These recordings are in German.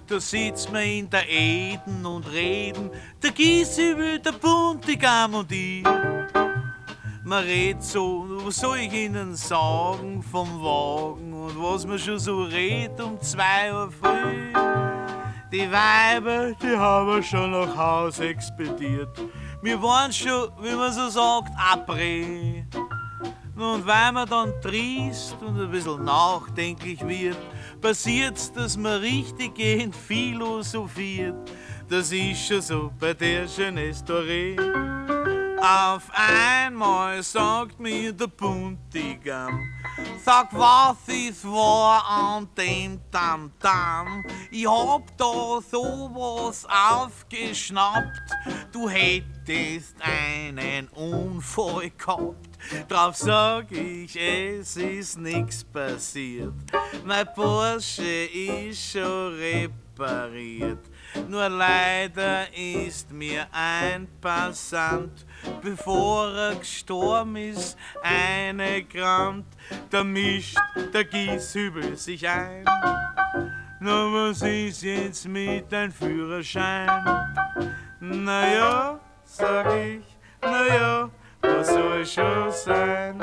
da sitzt man in der Eden und reden, der Gieshübel, der Buntigam und ich. Man redet so, was soll ich Ihnen sagen vom Wagen und was man schon so redet um 2 Uhr früh. Die Weiber, die haben wir schon nach Haus expediert. Wir waren schon, wie man so sagt, après. Und weil man dann triest und ein bisschen nachdenklich wird, passiert's, dass man richtig gehend philosophiert. Das ist schon so bei der Jeunesse Doré. Auf einmal sagt mir der Buntigam, sag, was ist wahr an dem Tamtam? Ich hab da sowas aufgeschnappt, du hättest einen Unfall gehabt. Drauf sag ich, es ist nix passiert, mein Porsche ist schon repariert. Nur leider ist mir ein Passant, bevor er gestorben ist, eine gerammt. Da mischt der Gieshübel sich ein. Na, was ist jetzt mit dein Führerschein? Na ja, sag ich, na ja, was soll schon sein?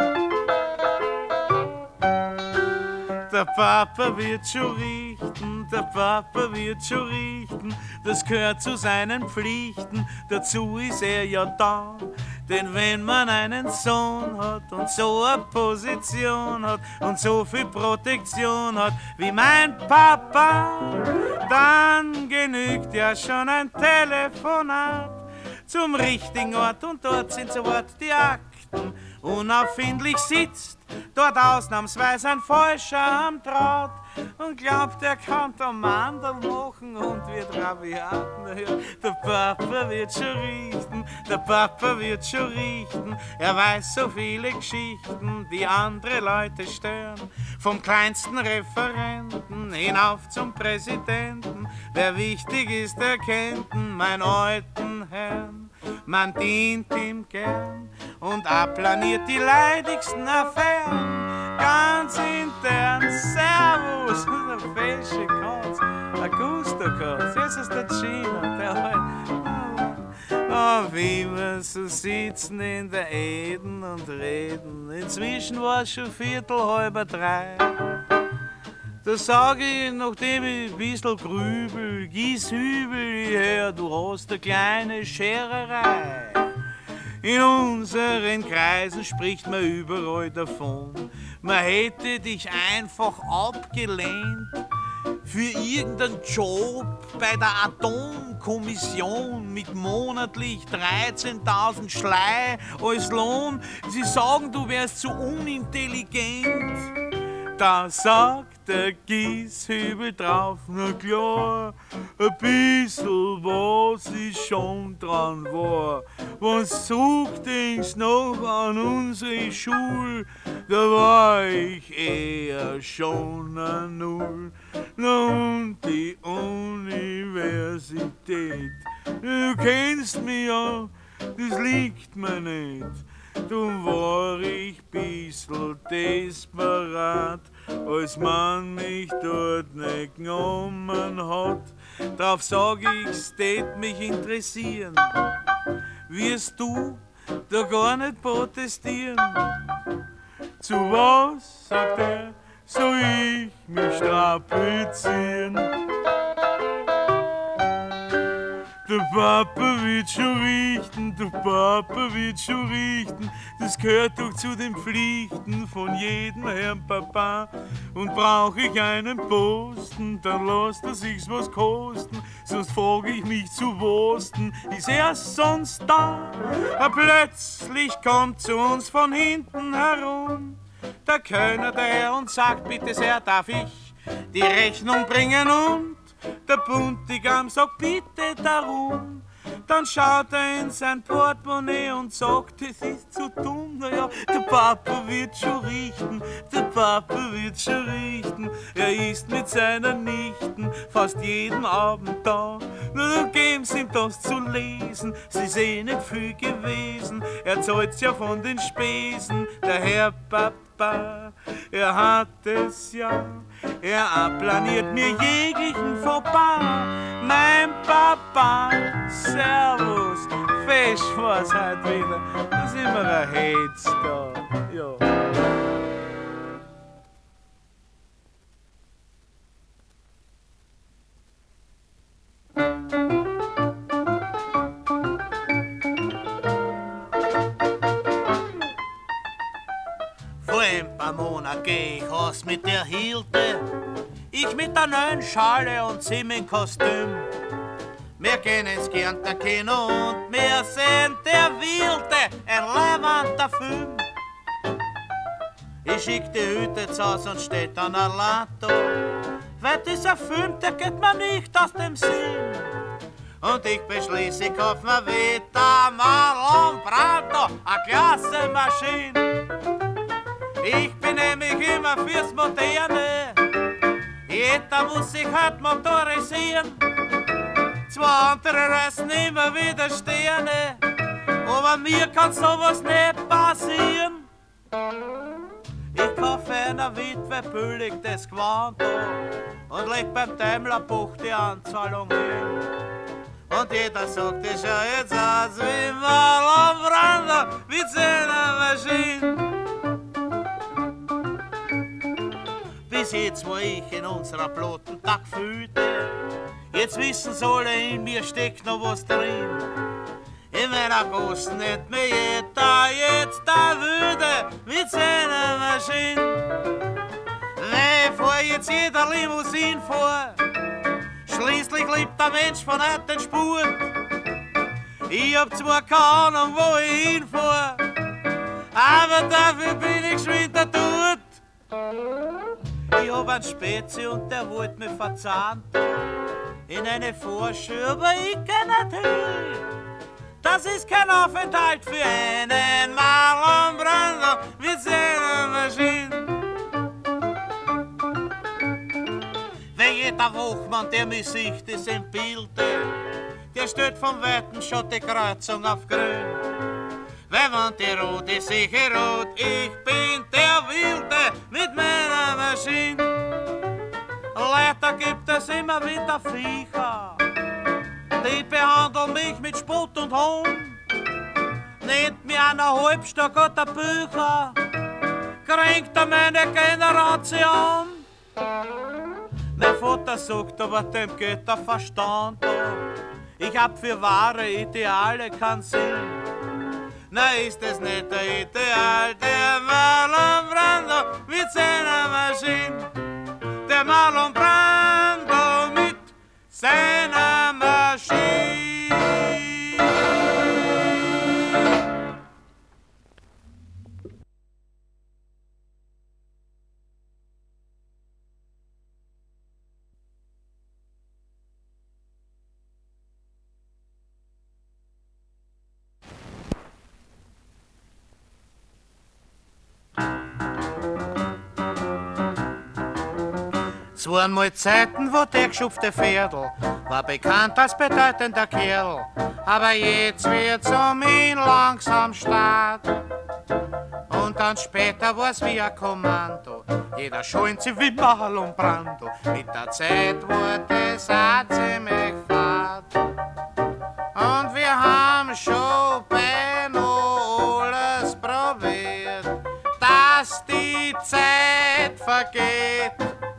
Der Papa wird schon richten, der Papa wird schon richten, das gehört zu seinen Pflichten, dazu ist er ja da. Denn wenn man einen Sohn hat und so eine Position hat und so viel Protektion hat wie mein Papa, dann genügt ja schon ein Telefonat zum richtigen Ort und dort sind sofort die Akten. Unaufindlich sitzt dort ausnahmsweise ein Falscher am Draht und glaubt, er kann da Mandel machen und wird rabiat. Der Papa wird schon richten, der Papa wird schon richten. Er weiß so viele Geschichten, die andere Leute stören. Vom kleinsten Referenten hinauf zum Präsidenten. Wer wichtig ist, er kennt ihn, mein alten Herrn. Man dient ihm gern und abplaniert die leidigsten Affären. Ganz intern, Servus, der fesche Katz, Augusto Katz, jetzt ist der Gino, der halt. Wie wir so sitzen in der Eden und reden, inzwischen war es schon 2:45. Da sag ich, nachdem ich ein bisschen grübel, Gieshübel, her, du hast eine kleine Schererei. In unseren Kreisen spricht man überall davon, man hätte dich einfach abgelehnt für irgendeinen Job bei der Atomkommission mit monatlich 13.000 Schlei als Lohn. Sie sagen, du wärst zu unintelligent. Da sagt der Gieshübel drauf, na klar, ein bisschen was ist schon dran wahr. Was zurückdenkst noch an unsere Schule, da war ich eher schon ein Null. Na und die Universität, du kennst mich ja, das liegt mir nicht. Drum war ich bissl desperat, als man mich dort nicht genommen hat. Drauf sag ich's, tät mich interessieren. Wirst du da gar nicht protestieren? Zu was, sagt er, soll ich mich strapazieren? Der Papa wird schon richten, der Papa wird schon richten. Das gehört doch zu den Pflichten von jedem Herrn Papa. Und brauch ich einen Posten, dann lasst er sich's was kosten. Sonst frag ich mich zu Wosten, ist er sonst da? Plötzlich kommt zu uns von hinten herum der Kölner daher und sagt, bitte sehr, darf ich die Rechnung bringen? Und der Buntigam sagt, bitte darum. Dann schaut er in sein Portemonnaie und sagt, es ist zu dumm. Naja, der Papa wird schon richten, der Papa wird schon richten. Er ist mit seinen Nichten fast jeden Abend da. Nur dann geben's ihm das zu lesen, sie ist eh nicht viel gewesen. Er zahlt's ja von den Spesen, der Herr Papa. er hat es ja. Er planiert mir jeglichen Fauxpas. Mein Papa, Servus, fest war's halt wieder. Da sind wir ein Hetz da, ja. Vor ein paar Monaten geh ich aus mit der Hilde. Ich mit der neuen Schale und Zimmerkostüm. Wir gehen ins Kärntner Kino und wir sehen der Wilde, ein leibender Film. Ich schick die Hüte zu Haus und steht dann allein da. Weil dieser Film, der geht mir nicht aus dem Sinn. Und ich beschließ, ich kauf mir wieder Marlon Brando, a klasse Maschine. Ich bin nämlich immer fürs Moderne. Jeder muss sich halt motorisieren. Zwei andere reißen immer wieder Sterne. Aber mir kann sowas nicht passieren. Ich kaufe einer Witwe billig das Gewand und leg beim Daimlerbuch die Anzahlung hin. Und jeder sagt, ich schau jetzt aus wie Marlon Brando mit seiner Maschine. Bis jetzt war ich in unserer bloßen Tagfüte. Jetzt wissen's alle, in mir steckt noch was drin. In meiner Gossen nicht mehr jeder jetzt da würde mit seiner Maschine. Nee, fahr jetzt jeder Limousine vor. Schließlich lebt der Mensch von heute den Spurt. Ich hab zwar keine Ahnung, wo ich hinfahr, aber dafür bin ich schon wieder tot. Ich hab einen Spezi und der wollt mich verzahnt in eine Vorschau, aber ich geh nicht hin. Das ist kein Aufenthalt für einen Marlon Brando mit seiner Maschine. Wenn jeder Wachmann, der mich sieht, ist im Bilde, der stellt vom Weiten schon die Kreuzung auf grün. Wenn man die rot ist, sicher rot, ich bin der Wilde mit meiner Maschine. Leider gibt es immer wieder Viecher, die behandeln mich mit Spott und Hohn. Nennt mir einer Halbstock oder Bücher, kränkt er meine Generation. Mein Vater sagt, aber dem geht der Verstand ab. Ich hab für wahre Ideale keinen Sinn. Na, ist es nicht der Ideal, der Marlon Brando mit seiner Maschine. Der Marlon Brando mit seiner Maschine. Es waren mal Zeiten, wo der geschupfte Pferdl war bekannt als bedeutender Kerl. Aber jetzt wird's um ihn langsam stark. Und dann später war's wie ein Kommando. Jeder scheint sich wie Marlon Brando. Mit der Zeit wurde es auch ziemlich fad. Und wir haben schon beinahe alles probiert, dass die Zeit vergeht.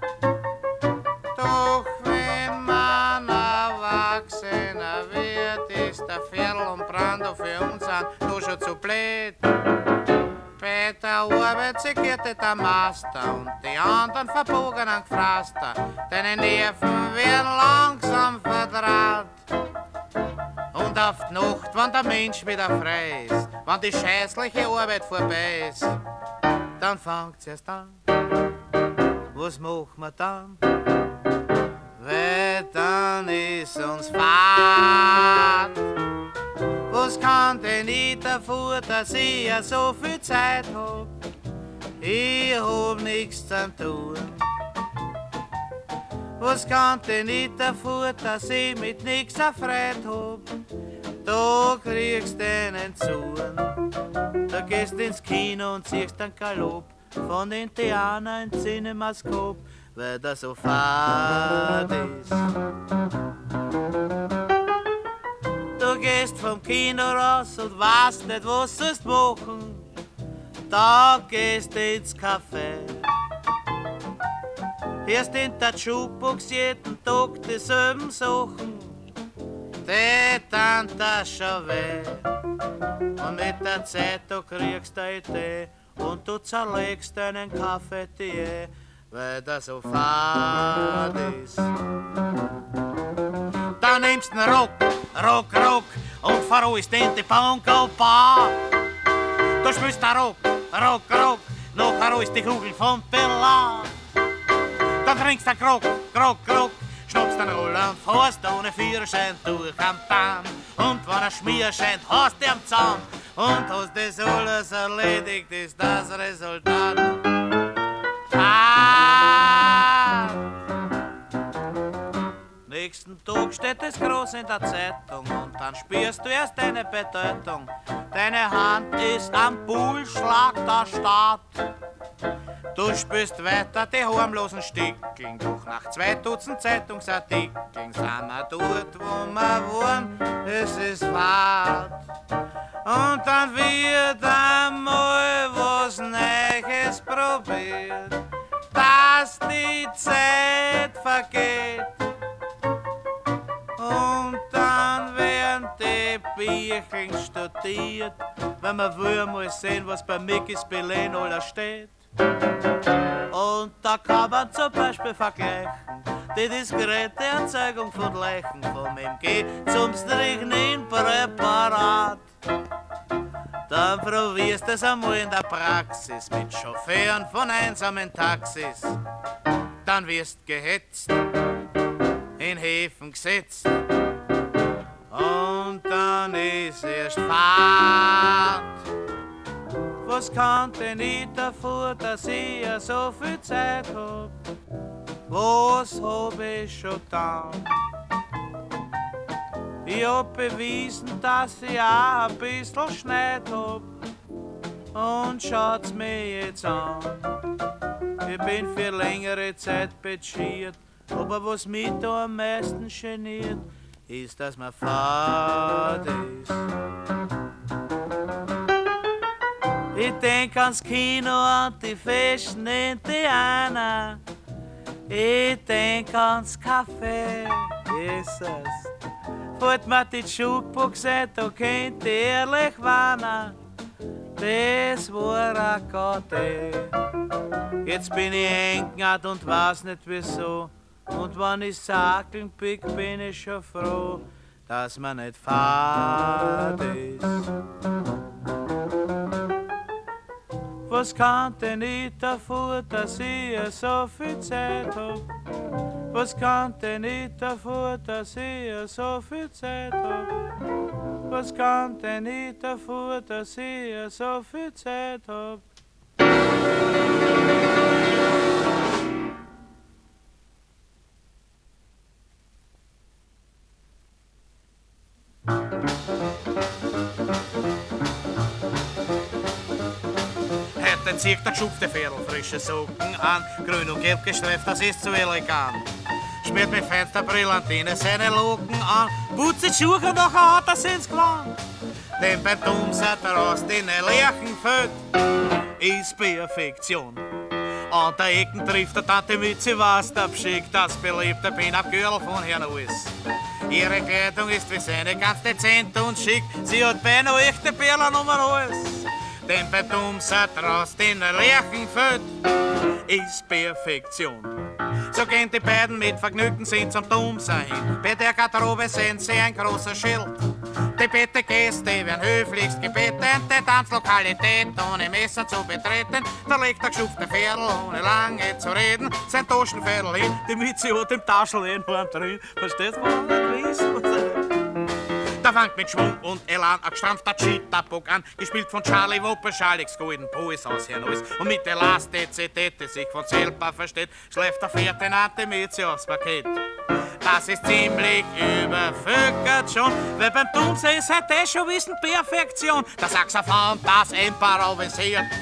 Doch wenn man erwachsener wird, ist der Pferdl und Brando für uns nur schon zu blöd. Bei der Arbeit segiert der Master und die anderen verbogenen Gefraster. Deine Nerven werden langsam verdraht. Und auf die Nacht, wenn der Mensch wieder frei ist, wenn die scheißliche Arbeit vorbei ist, dann fängt's erst an. Was machen wir dann? Weil dann ist uns fad. Was kann denn ich dafür, dass ich ja so viel Zeit hab? Ich hab nichts zum tun. Was kann denn ich dafür, dass ich mit nix erfreut hab? Da kriegst du einen zu. Da gehst ins Kino und siehst einen Galopp. von Indianer in Cinemaskop, weil das so fad ist. Du gehst vom Kino raus und weißt nicht, was du machen. Da gehst du ins Café. Hörst in der Jukebox jeden Tag dieselben Sachen. Die tun das schon weh. Und mit der Zeit du kriegst du eine Idee und du zerlegst deinen Cafetier, weil das so fad ist. Dann nimmst du einen Rock und verruhst in die Bongo-Bar. Du spielst den Rock, nachher ist die Kugel vom Pillar. Dann trinkst du Grog, schnappst den Roller und fährst ohne Führerschein durch am Damm. Und wenn er Schmierschein hast du am Zaun und hast das alles erledigt, ist das Resultat. Nächsten Tag steht es groß in der Zeitung und dann spürst du erst deine Bedeutung. Deine Hand ist am Bullschlag der Stadt. Du spürst weiter die harmlosen Stickeln, doch nach 2 Dutzend Zeitungsartikeln sind wir dort, wo wir waren, es ist Fahrt. Und dann wird einmal was Neues probiert, dass die Zeit vergeht. Und dann werden die Bierchen studiert, wenn man will mal sehen, was bei Mickys Belen alles steht. Und da kann man zum Beispiel vergleichen die diskrete Erzeugung von Leichen vom MG zum Strychninpräparat. Dann probierst du es einmal in der Praxis mit Chauffeuren von einsamen Taxis. Dann wirst gehetzt, in Häfen gesetzt und dann ist erst Fahrt. Was kann denn ich dafür, dass ich ja so viel Zeit hab? Was hab ich schon getan? Ich hab bewiesen, dass ich auch ein bisschen Schneid hab. Und schaut's mir jetzt an. Ich bin für längere Zeit betschiert, aber was mich da am meisten geniert, ist, dass man fad ist. Ich denk ans Kino, an die festen Indianer. Ich denk ans Café, Jesus. Fällt mir die Jukebox ein, da kennt ich ehrlich warnen. Das war ein Gott, Jetzt bin ich engert und weiß nicht wieso. Und wenn ich sakeln pick, bin ich schon froh, dass man nicht fad ist. Was kann denn ich dafür, dass ich so viel Zeit hab? Was kann denn ich dafür, dass ich so viel Zeit hab? Was kann denn ich dafür, dass ich so viel Zeit hab? Heute zieht der geschupfte Pferdl frische Socken an, grün und gelb gestreift, das ist zu elegant. Schmiert mit feinster Brillantine seine Locken an, putzt die Schuhe und nachher hat er sind's gewandt. Denn bei Domsat raus in den Lerchenfeld ist Perfektion. An der Ecken trifft der Tante Mütze, was der beschickt, das beliebte Pin-Up-Girl von Herrn Ulss. Ihre Kleidung ist wie seine ganz dezent und schick, sie hat beinahe echte Perlen um alles. Denn bei Domsat raus in den Lerchenfeld ist Perfektion. So gehen die beiden mit Vergnügen sind zum Domser hin. Bei der Garderobe sehen sie ein großer Schild. Die bitte Gäste werden höflichst gebeten, die Tanzlokalität ohne Messer zu betreten. Da legt der geschufte Pferdl, ohne lange zu reden, sein Taschenpferdl hin. Die Mütze hat im Taschel enorm drin. Verstehst du, was ich weiß? Da fängt mit Schwung und Elan ein gestrampfter Cheetah-Bock an, gespielt von Charlie Wopper, Schalix Golden Pois aus Herrn Ulss. Und mit der Elasticität, die sich von selber versteht, schläft der vierte Nante Mütze aufs Parkett. Das ist ziemlich übervölkert schon, weil beim Domsee ist halt das schon Wissen Perfektion. Der Saxophon, das improvisiert,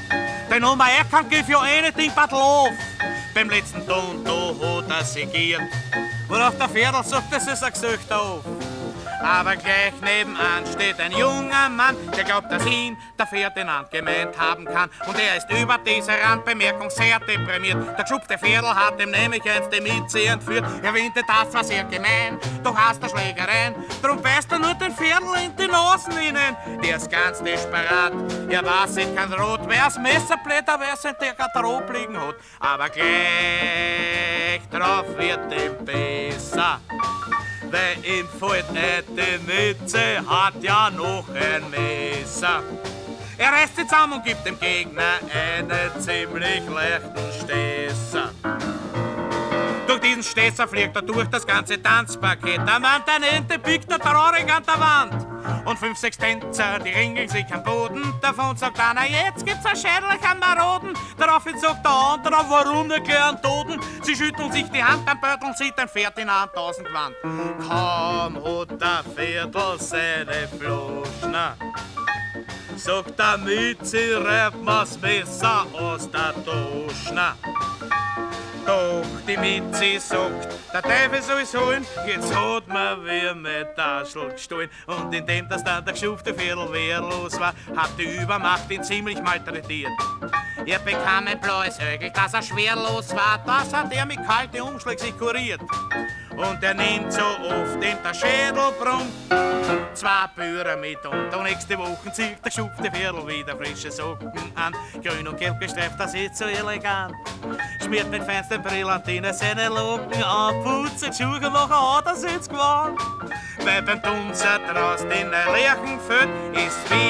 Denn er kann für anything but love. Beim letzten Tonto hat er sigiert, worauf der Pferdl sagt, das ist ein Gesicht auf. Aber gleich nebenan steht ein junger Mann, der glaubt, dass ihn der Ferdinand gemeint haben kann. Und er ist über diese Randbemerkung sehr deprimiert. Der geschupfte Pferdl hat ihm nämlich einst die Mieze entführt. Er winte, das war sehr gemein, doch hast der Schlägereien. Drum beißt er nur den Pferdl in die Nasen hinein. Der ist ganz desperat, er weiß, ich kann rot. Wer's Messer blätter, wer sein der Garderobe liegen hat. Aber gleich drauf wird ihm besser. Weil ihm fällt die Mütze, hat ja noch ein Messer. Er reißt sich zusammen und gibt dem Gegner einen ziemlich leichten Stesser. Durch diesen Stesser fliegt er durch das ganze Tanzpaket. Am anderen Ende biegt er traurig an der Wand. Und 5, 6 Tänzer, die ringeln sich am Boden. Davon sagt einer, jetzt gibt's ein Schädel am Maroden. Daraufhin sagt der andere, warum nicht gleich einen Toten? Sie schütteln sich die Hand am Beutel und sieht ein Ferdinand tausendgewandt. Kaum hat der Pferdl seine Floschner, sagt der Mütze, reibt mir's Messer aus der Taschner. Doch die Mitzi sagt, der Teufel soll's holen, jetzt hat mir wie mein Taschel gestohlen. Und indem das dann der geschufte Pferdl wehrlos war, hat die Übermacht ihn ziemlich malträtiert. Er bekam ein blaues Äugel, dass er schwerlos war, das hat er mit kalten Umschlag sich kuriert. Und er nimmt so oft in der Schädel brummt 2 Bührer mit und nächste Woche zieht der geschupfte Pferdl wieder frische Socken an. Grün und gelb gestreift, das ist so elegant. Schmiert mit feinsten Brillantinen seine Locken an, putzt die Schuhe und nachher hat er sitzt gewandt. Weil beim Tunzer draußen in der Lerchenfeld ist wie